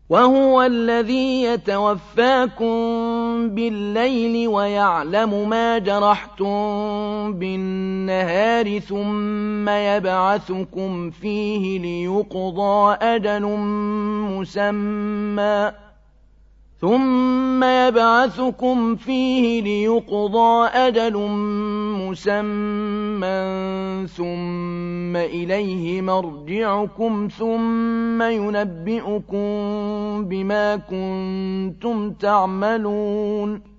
وهو الذي يتوفاكم بالليل ويعلم ما جرحتم بالنهار ثم يبعثكم فيه ليقضى أجل مسمى ثم إليه مرجعكم ثم ينبئكم بما كنتم تعملون